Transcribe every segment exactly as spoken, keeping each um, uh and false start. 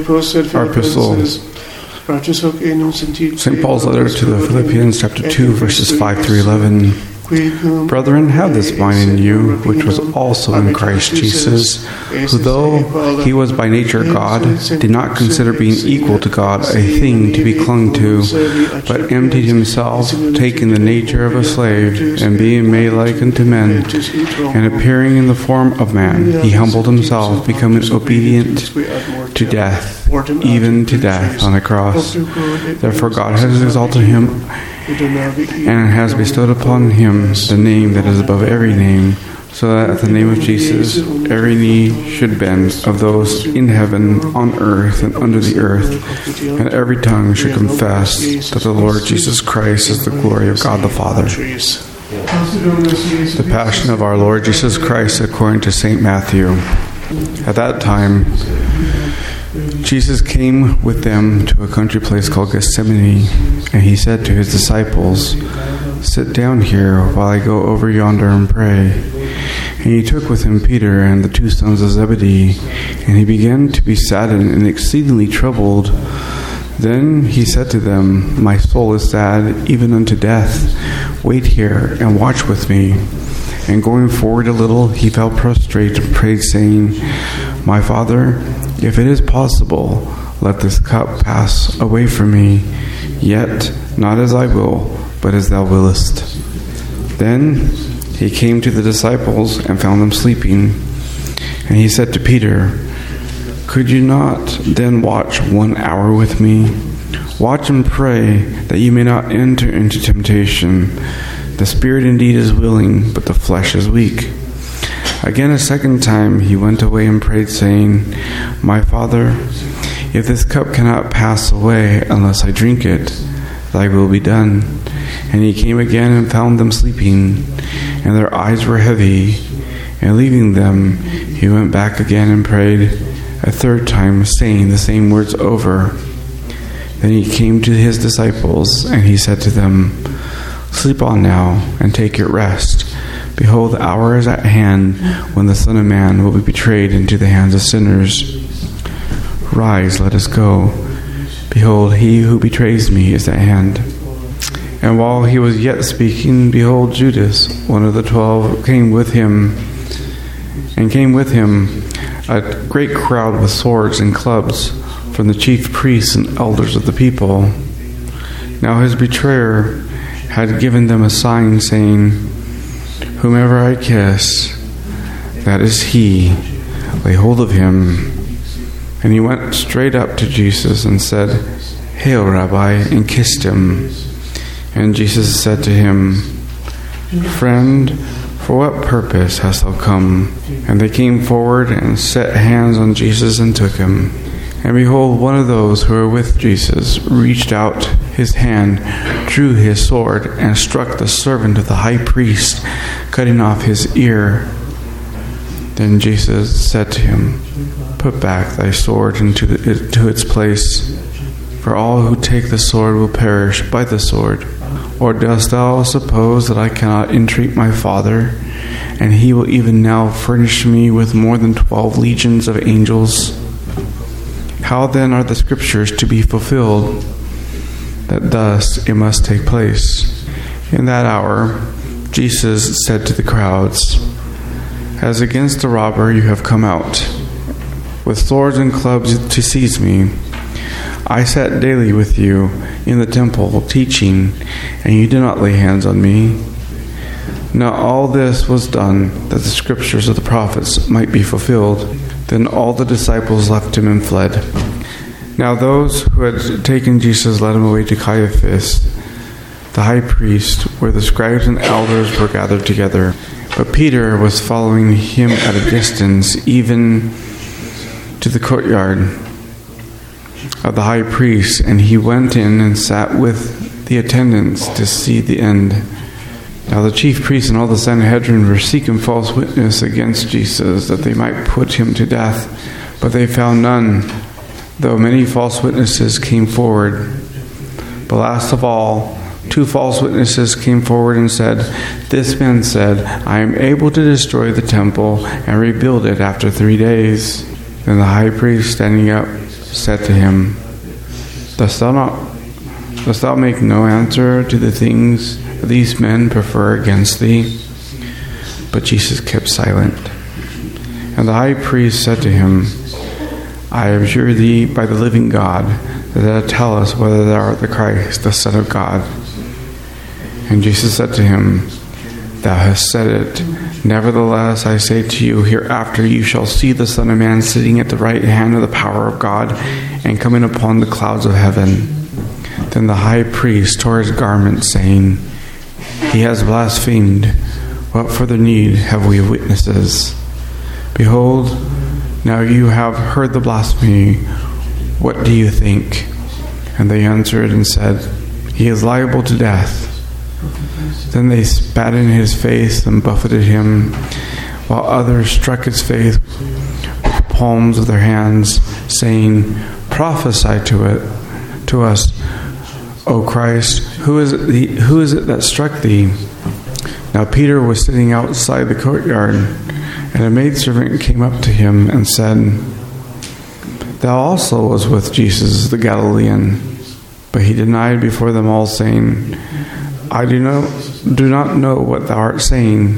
Our epistle, Saint Paul's letter to the Philippians, chapter two, verses five through eleven. Brethren, have this mind in you, which was also in Christ Jesus, who though he was by nature God, did not consider being equal to God a thing to be clung to, but emptied himself, taking the nature of a slave, and being made like unto men, and appearing in the form of man, he humbled himself, becoming obedient to death, even to death on a cross. Therefore God has exalted him, and has bestowed upon him the name that is above every name, so that at the name of Jesus every knee should bend, of those in heaven, on earth, and under the earth, and every tongue should confess that the Lord Jesus Christ is the glory of God the Father. The Passion of our Lord Jesus Christ according to Saint Matthew. At that time, Jesus came with them to a country place called Gethsemane, and he said to his disciples, "Sit down here while I go over yonder and pray." And he took with him Peter and the two sons of Zebedee, and he began to be saddened and exceedingly troubled. Then he said to them, "My soul is sad, even unto death. Wait here and watch with me." And going forward a little, he fell prostrate and prayed, saying, "My Father, if it is possible, let this cup pass away from me. Yet not as I will, but as thou willest." Then he came to the disciples and found them sleeping. And he said to Peter, "Could you not then watch one hour with me? Watch and pray, that you may not enter into temptation. The spirit indeed is willing, but the flesh is weak." Again a second time he went away and prayed, saying, "My Father, if this cup cannot pass away unless I drink it, thy will be done." And he came again and found them sleeping, and their eyes were heavy. And leaving them, he went back again and prayed a third time, saying the same words over. Then he came to his disciples, and he said to them, "Sleep on now, and take your rest. Behold, the hour is at hand when the Son of Man will be betrayed into the hands of sinners. Rise, let us go. Behold, he who betrays me is at hand." And while he was yet speaking, behold, Judas, one of the twelve, came with him, and came with him a great crowd with swords and clubs from the chief priests and elders of the people. Now his betrayer had given them a sign, saying, "Whomever I kiss, that is he. Lay hold of him." And he went straight up to Jesus and said, "Hail, Rabbi," and kissed him. And Jesus said to him, "Friend, for what purpose hast thou come?" And they came forward and set hands on Jesus and took him. And behold, one of those who were with Jesus reached out his hand, drew his sword, and struck the servant of the high priest, cutting off his ear. Then Jesus said to him, "Put back thy sword into the, to its place, for all who take the sword will perish by the sword. Or dost thou suppose that I cannot entreat my Father, and he will even now furnish me with more than twelve legions of angels? How then are the scriptures to be fulfilled, that thus it must take place?" In that hour, Jesus said to the crowds, "As against a robber you have come out, with swords and clubs to seize me. I sat daily with you in the temple teaching, and you did not lay hands on me. Now all this was done, that the scriptures of the prophets might be fulfilled." Then all the disciples left him and fled. Now those who had taken Jesus led him away to Caiaphas, the high priest, where the scribes and elders were gathered together. But Peter was following him at a distance, even to the courtyard of the high priest, and he went in and sat with the attendants to see the end. Now the chief priests and all the Sanhedrin were seeking false witness against Jesus, that they might put him to death. But they found none, though many false witnesses came forward. But last of all, two false witnesses came forward and said, "This man said, I am able to destroy the temple and rebuild it after three days." Then the high priest, standing up, said to him, Dost thou not, dost thou make no answer to the things these men prefer against thee? But Jesus kept silent. And the high priest said to him, I adjure thee by the living God, that thou tell us whether thou art the Christ, the Son of God. And Jesus said to him, Thou hast said it. Nevertheless, I say to you, hereafter you shall see the Son of Man sitting at the right hand of the power of God, and coming upon the clouds of heaven. Then the high priest tore his garment, saying, He has blasphemed. What further need have we of witnesses? Behold, now you have heard the blasphemy. What do you think? And they answered and said, He is liable to death. Then they spat in his face and buffeted him, while others struck his face with the palms of their hands, saying, Prophesy to it, to us, O Christ, who is it, the, who is it that struck thee? Now Peter was sitting outside the courtyard, and a maidservant came up to him and said, Thou also was with Jesus the Galilean. But he denied before them all, saying, I do not, do not know what thou art saying.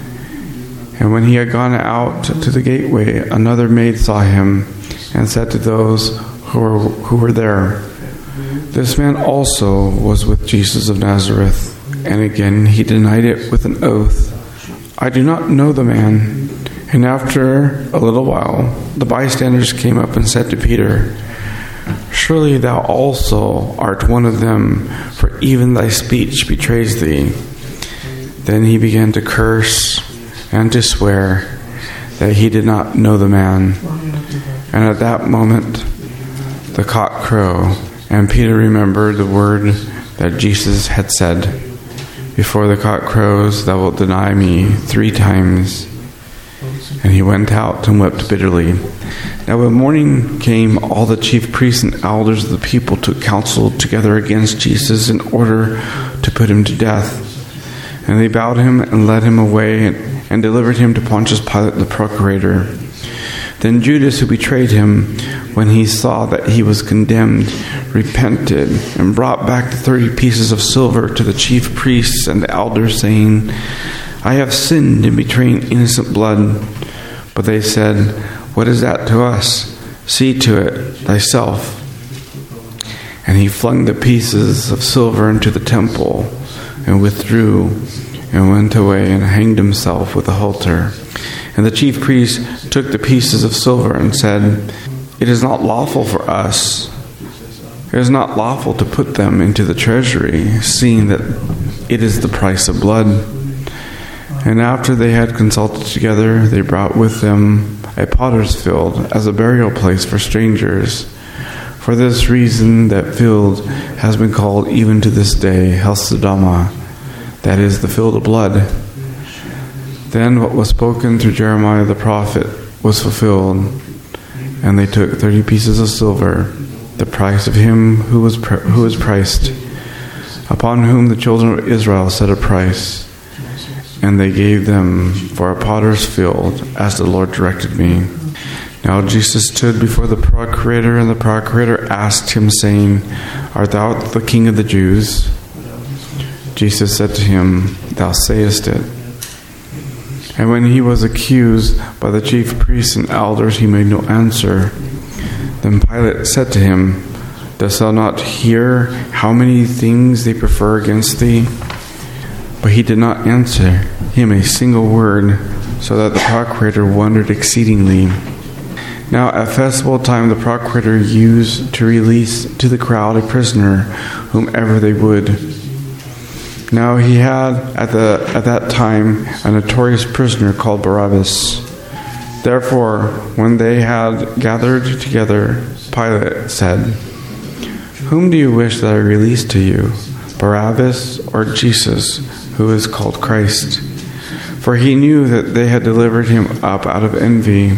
And when he had gone out to the gateway, another maid saw him, and said to those who were, who were there, This man also was with Jesus of Nazareth. And again he denied it with an oath, I do not know the man. And after a little while, the bystanders came up and said to Peter, Surely thou also art one of them, for even thy speech betrays thee. Then he began to curse and to swear that he did not know the man. And at that moment the cock crowed, and Peter remembered the word that Jesus had said, Before the cock crows, thou wilt deny me three times. And he went out and wept bitterly. Now when morning came, all the chief priests and elders of the people took counsel together against Jesus in order to put him to death. And they bound him and led him away and, and delivered him to Pontius Pilate the procurator. Then Judas, who betrayed him, when he saw that he was condemned, repented and brought back the thirty pieces of silver to the chief priests and the elders, saying, I have sinned in betraying innocent blood. But they said, What is that to us? See to it thyself. And he flung the pieces of silver into the temple, and withdrew, and went away, and hanged himself with a halter. And the chief priest took the pieces of silver and said, It is not lawful for us, it is not lawful to put them into the treasury, seeing that it is the price of blood. And after they had consulted together, they brought with them a potter's field as a burial place for strangers. For this reason that field has been called even to this day Helsodama, that is, the field of blood. Then what was spoken through Jeremiah the prophet was fulfilled, and they took thirty pieces of silver, the price of him who was pr- who was priced, upon whom the children of Israel set a price. And they gave them for a potter's field, as the Lord directed me. Now Jesus stood before the procurator, and the procurator asked him, saying, Art thou the king of the Jews? Jesus said to him, Thou sayest it. And when he was accused by the chief priests and elders, he made no answer. Then Pilate said to him, Dost thou not hear how many things they prefer against thee? But he did not answer him a single word, so that the procurator wondered exceedingly. Now at festival time the procurator used to release to the crowd a prisoner, whomever they would. Now he had at the at that time a notorious prisoner called Barabbas. Therefore, when they had gathered together, Pilate said, Whom do you wish that I release to you, Barabbas or Jesus, who is called Christ? For he knew that they had delivered him up out of envy.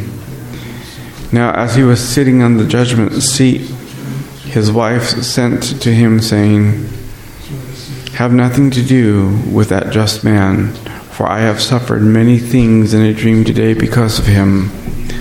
Now as he was sitting on the judgment seat, his wife sent to him, saying, Have nothing to do with that just man, for I have suffered many things in a dream today because of him.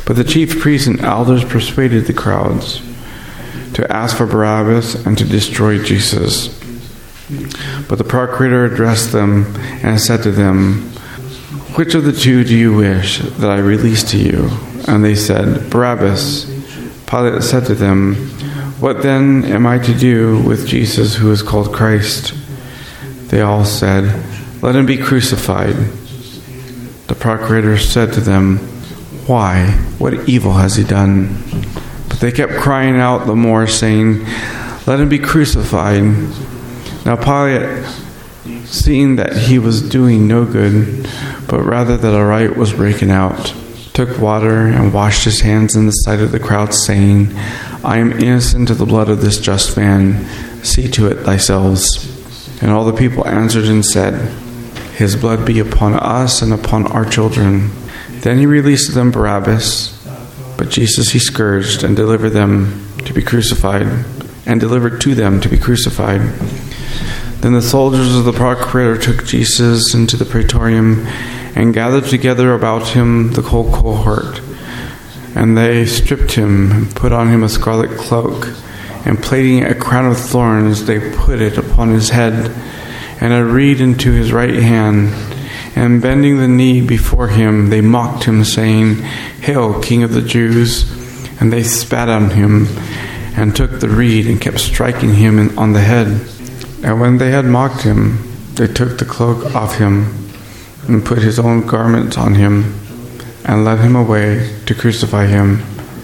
But the chief priests and elders persuaded the crowds to ask for Barabbas and to destroy Jesus. But the procurator addressed them and said to them, "Which of the two do you wish that I release to you?" And they said, "Barabbas." Pilate said to them, "What then am I to do with Jesus who is called Christ?" They all said, "Let him be crucified." The procurator said to them, "Why? What evil has he done?" But they kept crying out the more, saying, "Let him be crucified." Now Pilate, seeing that he was doing no good, but rather that a riot was breaking out, took water and washed his hands in the sight of the crowd, saying, "I am innocent of the blood of this just man. See to it thyselves." And all the people answered and said, "His blood be upon us and upon our children." Then he released to them Barabbas, but Jesus he scourged and delivered them to be crucified, and delivered to them to be crucified. Then the soldiers of the procurator took Jesus into the praetorium and gathered together about him the whole cohort. And they stripped him and put on him a scarlet cloak, and plaiting a crown of thorns, they put it upon his head, and a reed into his right hand. And bending the knee before him, they mocked him, saying, "Hail, King of the Jews!" And they spat on him, and took the reed, and kept striking him on the head. And when they had mocked him, they took the cloak off him, and put his own garments on him, and led him away to crucify him.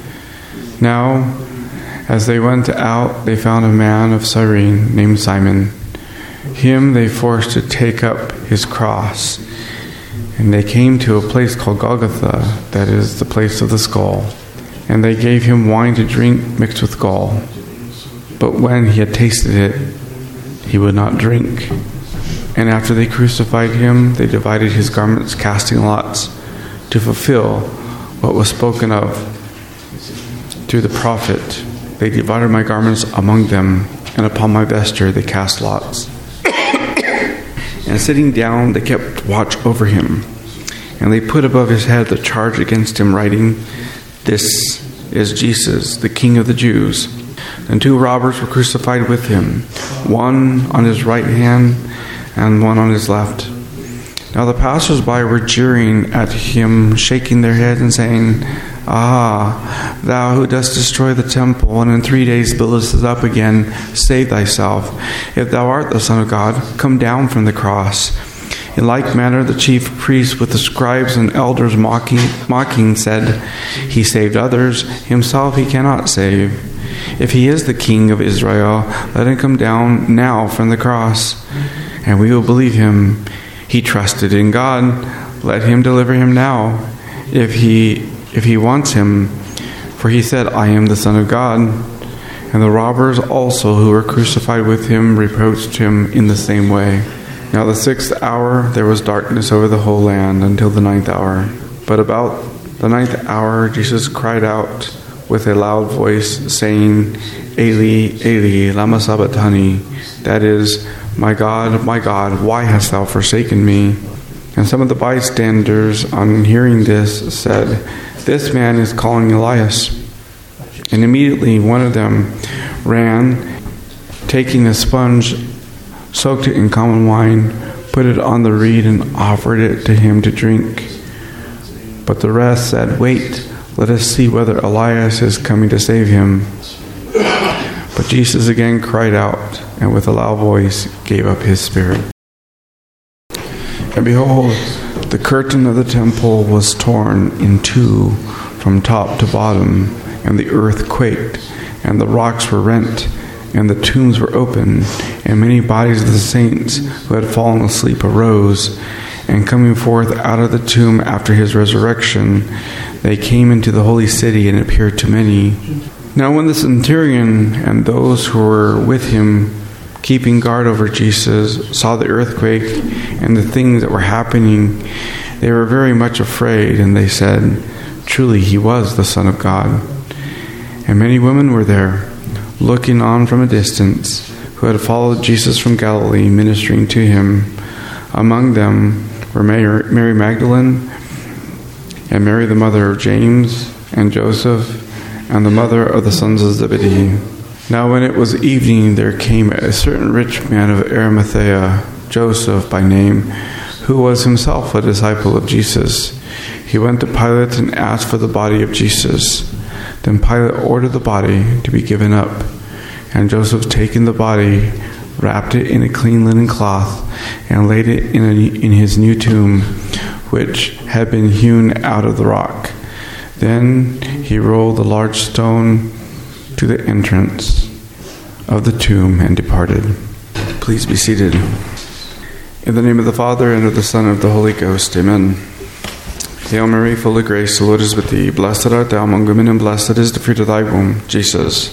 Now, as they went out, they found a man of Cyrene named Simon. Him they forced to take up his cross. And they came to a place called Golgotha, that is, the place of the skull. And they gave him wine to drink mixed with gall. But when he had tasted it, he would not drink. And after they crucified him, they divided his garments, casting lots, to fulfill what was spoken of through the prophet. They divided my garments among them, and upon my vesture they cast lots. And sitting down, they kept watch over him. And they put above his head the charge against him, writing, "This is Jesus, the King of the Jews." And two robbers were crucified with him, one on his right hand and one on his left. Now the passers-by were jeering at him, shaking their heads and saying, "Ah, thou who dost destroy the temple, and in three days buildest it up again, save thyself. If thou art the Son of God, come down from the cross." In like manner the chief priests with the scribes and elders mocking, mocking said, "He saved others, himself he cannot save. If he is the King of Israel, let him come down now from the cross, and we will believe him. He trusted in God, let him deliver him now, if he if he wants him, for he said, 'I am the Son of God.'" And the robbers also who were crucified with him reproached him in the same way. Now the sixth hour there was darkness over the whole land until the ninth hour. But about the ninth hour Jesus cried out with a loud voice, saying, "Eli, Eli, lama sabachthani," that is, "My God, my God, why hast thou forsaken me?" And some of the bystanders, on hearing this, said, "This man is calling Elias." And immediately one of them ran, taking a sponge, soaked it in common wine, put it on the reed, and offered it to him to drink. But the rest said, "Wait, let us see whether Elias is coming to save him." But Jesus again cried out, and with a loud voice gave up his spirit. And behold, the curtain of the temple was torn in two from top to bottom, and the earth quaked, and the rocks were rent, and the tombs were opened, and many bodies of the saints who had fallen asleep arose, and coming forth out of the tomb after his resurrection, they came into the holy city and appeared to many. Now when the centurion and those who were with him, keeping guard over Jesus, saw the earthquake and the things that were happening, they were very much afraid, and they said, "Truly he was the Son of God." And many women were there, looking on from a distance, who had followed Jesus from Galilee, ministering to him. Among them were Mary, Mary Magdalene, and Mary the mother of James, and Joseph, and the mother of the sons of Zebedee. Now when it was evening, there came a certain rich man of Arimathea, Joseph by name, who was himself a disciple of Jesus. He went to Pilate and asked for the body of Jesus. Then Pilate ordered the body to be given up. And Joseph, taking the body, wrapped it in a clean linen cloth, and laid it in, a, in his new tomb, which had been hewn out of the rock. Then he rolled a large stone to the entrance of the tomb and departed. Please be seated. In the name of the Father, and of the Son, and of the Holy Ghost. Amen. Hail Mary, full of grace, the Lord is with thee. Blessed art thou among women, and blessed is the fruit of thy womb, Jesus.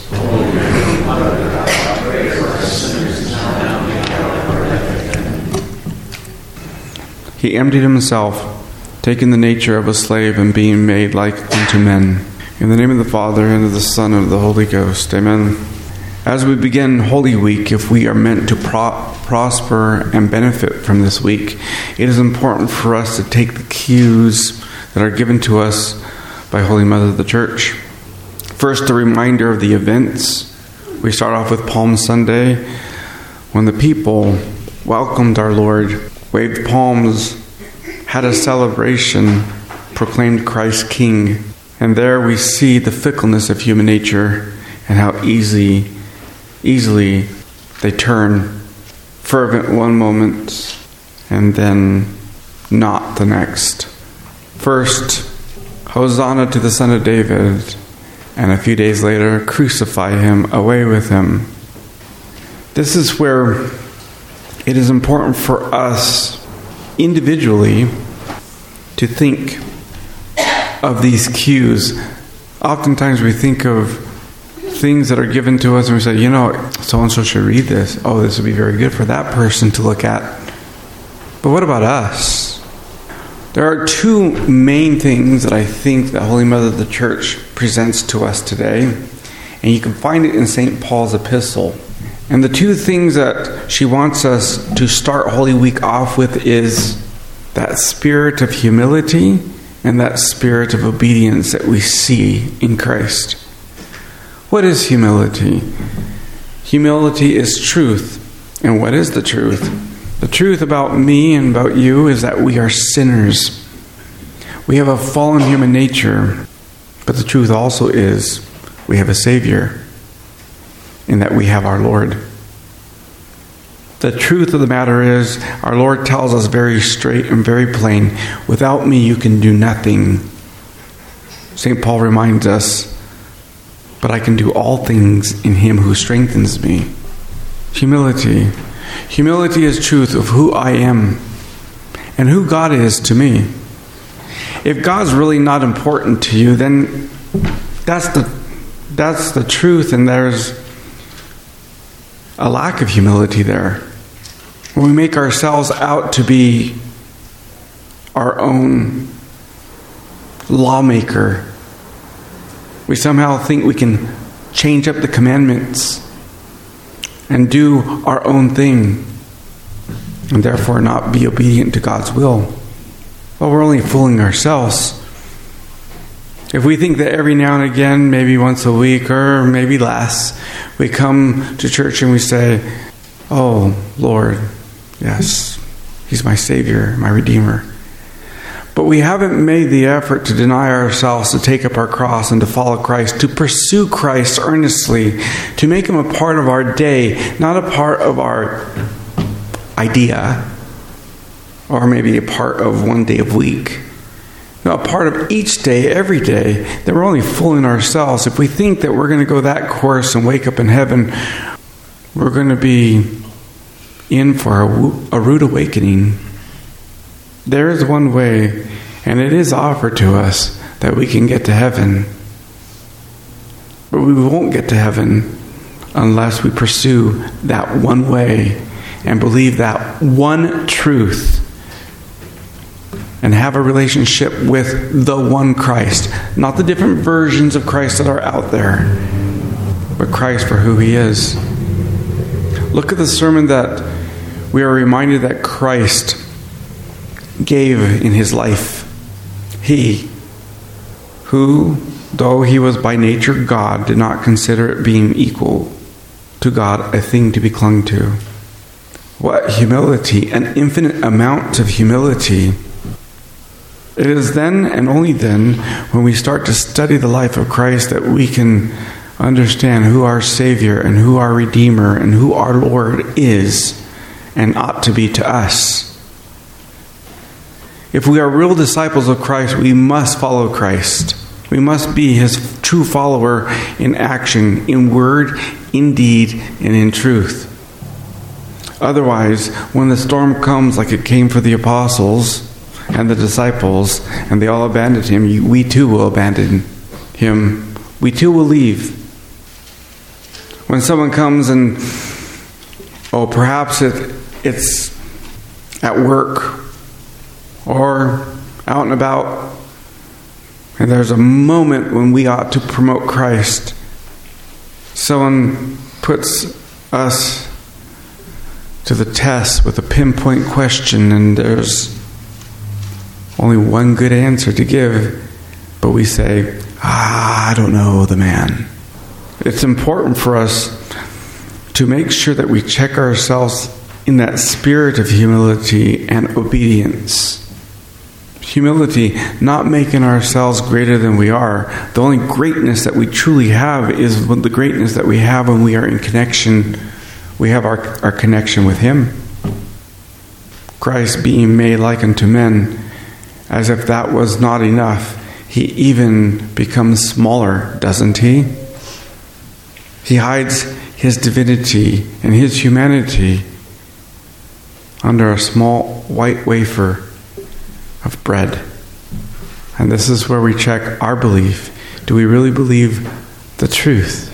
He emptied himself, taking the nature of a slave, and being made like unto men. In the name of the Father, and of the Son, and of the Holy Ghost. Amen. As we begin Holy Week, if we are meant to pro- prosper and benefit from this week, it is important for us to take the cues that are given to us by Holy Mother of the Church. First, a reminder of the events. We start off with Palm Sunday, when the people welcomed our Lord, waved palms, had a celebration, proclaimed Christ King. And there we see the fickleness of human nature and how easy, easily they turn fervent one moment and then not the next. First, Hosanna to the Son of David, and a few days later, crucify him, away with him. This is where it is important for us individually to think of these cues. Oftentimes we think of things that are given to us and we say, you know, so-and-so should read this. Oh, this would be very good for that person to look at. But what about us? There are two main things that I think the Holy Mother of the Church presents to us today. And you can find it in Saint Paul's epistle. And the two things that she wants us to start Holy Week off with is that spirit of humility and that spirit of obedience that we see in Christ. What is humility? Humility is truth. And what is the truth? The truth about me and about you is that we are sinners. We have a fallen human nature. But the truth also is we have a Savior, in that we have our Lord. The truth of the matter is, our Lord tells us very straight and very plain, without me you can do nothing. Saint Paul reminds us, but I can do all things in him who strengthens me. Humility. Humility is truth of who I am and who God is to me. If God's really not important to you, then that's the that's the truth, and there's a lack of humility there. When we make ourselves out to be our own lawmaker, we somehow think we can change up the commandments and do our own thing, and therefore not be obedient to God's will. Well, we're only fooling ourselves. If we think that every now and again, maybe once a week or maybe less, we come to church and we say, oh, Lord, yes, He's my Savior, my Redeemer. But we haven't made the effort to deny ourselves, to take up our cross and to follow Christ, to pursue Christ earnestly, to make Him a part of our day, not a part of our idea, or maybe a part of one day a week. No, a part of each day, every day, that we're only fooling ourselves. If we think that we're going to go that course and wake up in heaven, we're going to be in for a, a rude awakening. There is one way, and it is offered to us, that we can get to heaven. But we won't get to heaven unless we pursue that one way and believe that one truth and have a relationship with the one Christ. Not the different versions of Christ that are out there, but Christ for who He is. Look at the sermon that we are reminded that Christ gave in His life. He, who though he was by nature God, did not consider it being equal to God a thing to be clung to. What humility, an infinite amount of humility. It is then and only then when we start to study the life of Christ that we can understand who our Savior and who our Redeemer and who our Lord is and ought to be to us. If we are real disciples of Christ, we must follow Christ. We must be His true follower in action, in word, in deed, and in truth. Otherwise, when the storm comes like it came for the apostles and the disciples, and they all abandoned Him, we too will abandon Him. We too will leave. When someone comes and, oh, perhaps it, it's at work or out and about, and there's a moment when we ought to promote Christ. Someone puts us to the test with a pinpoint question, and there's only one good answer to give, but we say, ah, I don't know the man. It's important for us to make sure that we check ourselves in that spirit of humility and obedience. Humility, not making ourselves greater than we are. The only greatness that we truly have is the greatness that we have when we are in connection. We have our, our connection with Him. Christ being made like unto men, as if that was not enough, He even becomes smaller, doesn't He? He hides His divinity and His humanity under a small white wafer of bread. And this is where we check our belief. Do we really believe the truth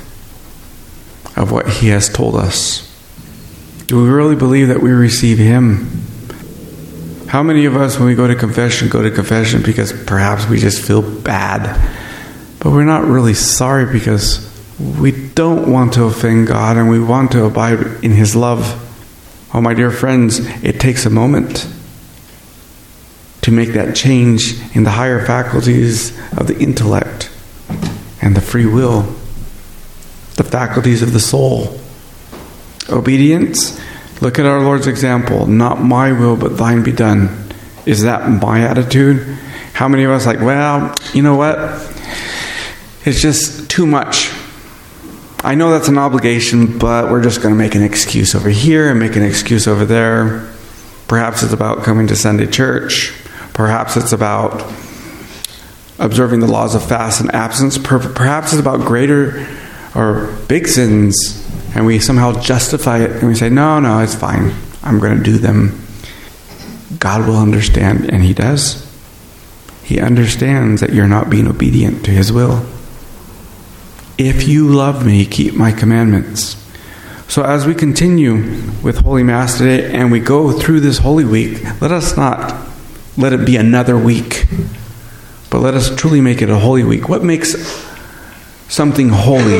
of what He has told us? Do we really believe that we receive Him? How many of us, when we go to confession, go to confession because perhaps we just feel bad, but we're not really sorry because we don't want to offend God and we want to abide in His love? Oh, my dear friends, it takes a moment to make that change in the higher faculties of the intellect and the free will, the faculties of the soul. Obedience, look at our Lord's example. Not my will, but thine be done. Is that my attitude? How many of us are like, well, you know what? It's just too much. I know that's an obligation, but we're just going to make an excuse over here and make an excuse over there. Perhaps it's about coming to Sunday church. Perhaps it's about observing the laws of fast and absence. Perhaps it's about greater or big sins, and we somehow justify it and we say, no, no, it's fine. I'm going to do them. God will understand, and He does. He understands that you're not being obedient to His will. If you love me, keep my commandments. So as we continue with Holy Mass today and we go through this Holy Week, let us not let it be another week, but let us truly make it a Holy Week. What makes something holy?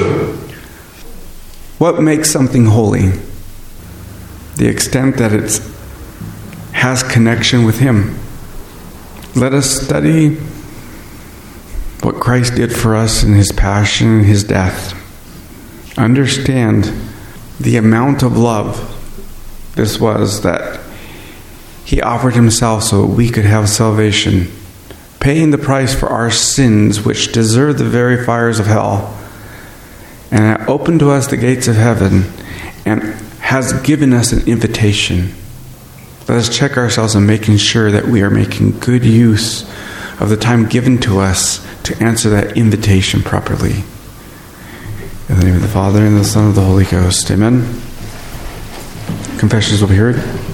What makes something holy? The extent that it has connection with Him. Let us study what Christ did for us in His passion and His death. Understand the amount of love this was, that He offered Himself so we could have salvation, paying the price for our sins which deserve the very fires of hell, and opened to us the gates of heaven and has given us an invitation. Let us check ourselves in making sure that we are making good use of the time given to us to answer that invitation properly. In the name of the Father, and the Son, and the Holy Ghost. Amen. Confessions will be heard.